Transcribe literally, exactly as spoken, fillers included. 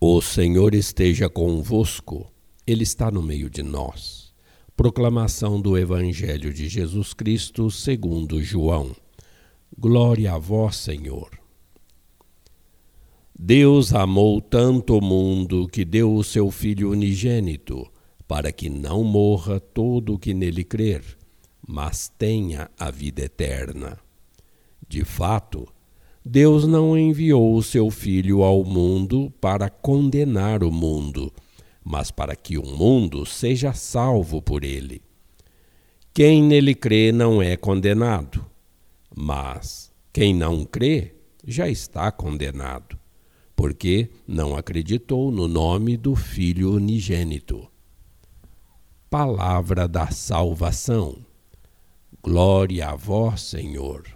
O Senhor esteja convosco, Ele está no meio de nós. Proclamação do Evangelho de Jesus Cristo segundo João. Glória a vós, Senhor. Deus amou tanto o mundo que deu o seu Filho unigênito, para que não morra todo o que nele crer, mas tenha a vida eterna. De fato, Deus não enviou o seu Filho ao mundo para condenar o mundo, mas para que o mundo seja salvo por ele. Quem nele crê não é condenado, mas quem não crê já está condenado, porque não acreditou no nome do Filho unigênito. Palavra da salvação. Glória a vós, Senhor.